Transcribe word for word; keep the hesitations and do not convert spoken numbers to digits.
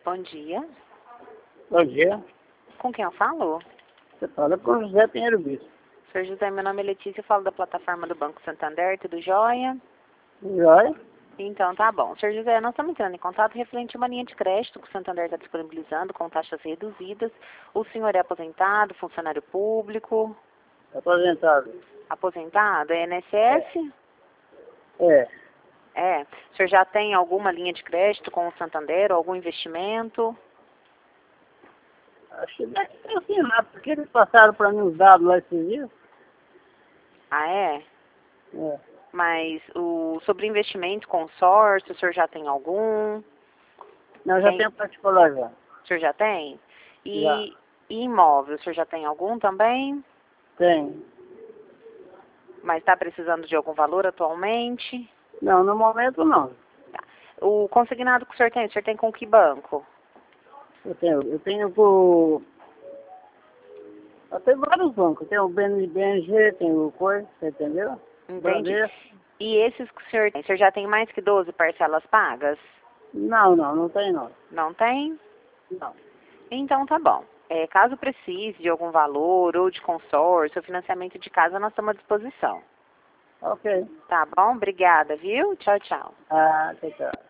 Bom dia. Bom dia. Com quem eu falo? Você fala com o José Pinheiro Bispo. Senhor José, meu nome é Letícia, eu falo da plataforma do Banco Santander, tudo jóia? Joia? Então, tá bom. Senhor José, nós estamos entrando em contato referente a uma linha de crédito que o Santander está disponibilizando com taxas reduzidas. O senhor é aposentado, funcionário público? Aposentado. Aposentado? É I N S S? É. É. O senhor já tem alguma linha de crédito com o Santander, ou algum investimento? Acho que deve ter assinado, porque eles passaram para mim os dados lá esses dias. Ah, é? É. Mas o, sobre investimento, consórcio, o senhor já tem algum? Não, já Tem? tenho particular já. O senhor já tem? Já. E, e imóvel, o senhor já tem algum também? Tem. Mas está precisando de algum valor atualmente? Não, no momento não. Tá. O consignado que o senhor tem, o senhor tem com que banco? Eu tenho, eu tenho por... Eu tenho vários bancos. Tem o B N G, tem o Coisa, você entendeu? Entendi. Bradesco. E esses que o senhor tem, o senhor já tem mais que doze parcelas pagas? Não, não, não tem não. Não tem? Não. Então tá bom. É, caso precise de algum valor ou de consórcio ou financiamento de casa, nós estamos à disposição. Ok. Tá bom? Obrigada, viu? Tchau, tchau. Ah, tchau, tchau.